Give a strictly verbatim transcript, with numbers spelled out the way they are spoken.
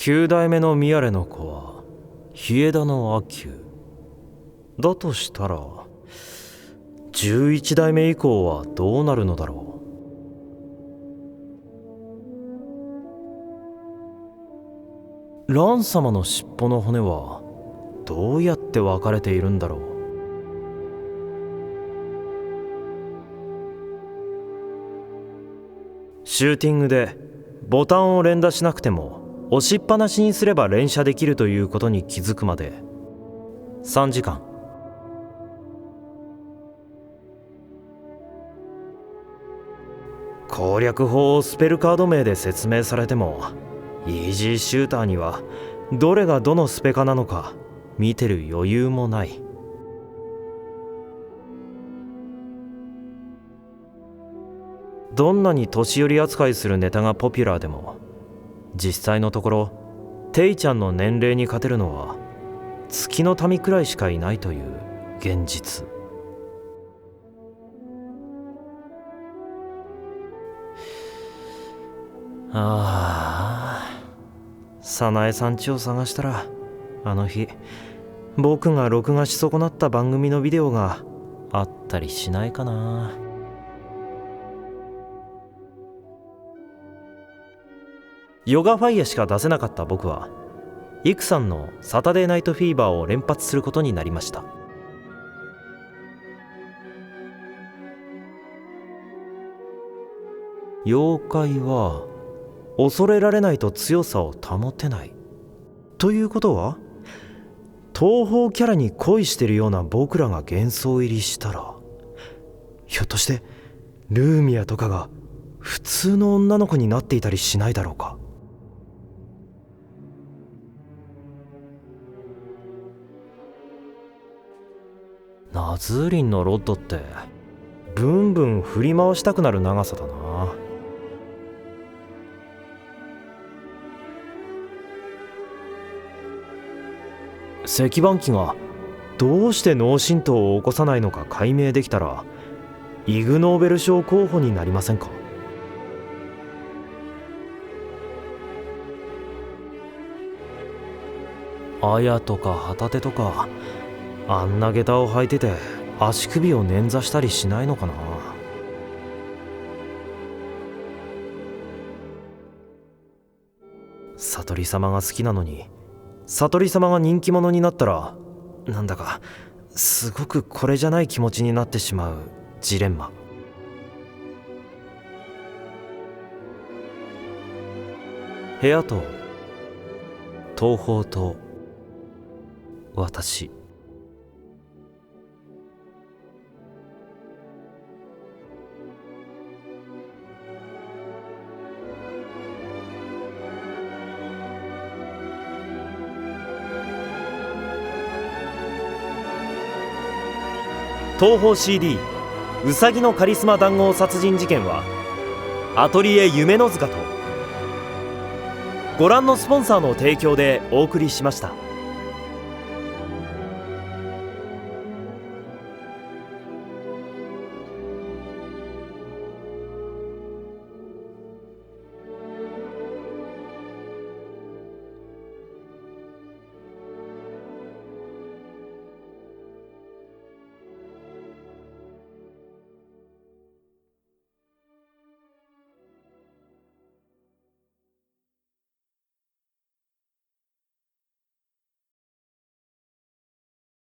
九代目のミヤレの子は稗枝の阿久だとしたら、十一代目以降はどうなるのだろう。蘭様の尻尾の骨はどうやって分かれているんだろう。シューティングでボタンを連打しなくても押しっぱなしにすれば連射できるということに気づくまでさんじかん。攻略法をスペルカード名で説明されても、イージーシューターにはどれがどのスペカなのか見てる余裕もない。どんなに年寄り扱いするネタがポピュラーでも、実際のところテイちゃんの年齢に勝てるのは月の民くらいしかいないという現実。ああ、早苗さん家を探したら、あの日僕が録画し損なった番組のビデオがあったりしないかな。ヨガファイヤしか出せなかった僕は、イクさんのサタデーナイトフィーバーを連発することになりました。妖怪は恐れられないと強さを保てないということは、東方キャラに恋してるような僕らが幻想入りしたら、ひょっとしてルーミアとかが普通の女の子になっていたりしないだろうか。ナズーリンのロッドってブンブン振り回したくなる長さだな。石板機がどうして脳震盪を起こさないのか解明できたら、イグ・ノーベル賞候補になりませんか。アヤとか旗手とか、あんな下駄を履いてて足首を捻挫したりしないのかな。悟り様が好きなのに、悟り様が人気者になったら、なんだかすごくこれじゃない気持ちになってしまうジレンマ。部屋と東宝と私。東宝 シーディー うさぎのカリスマ談合殺人事件は、アトリエ夢の塚とご覧のスポンサーの提供でお送りしました。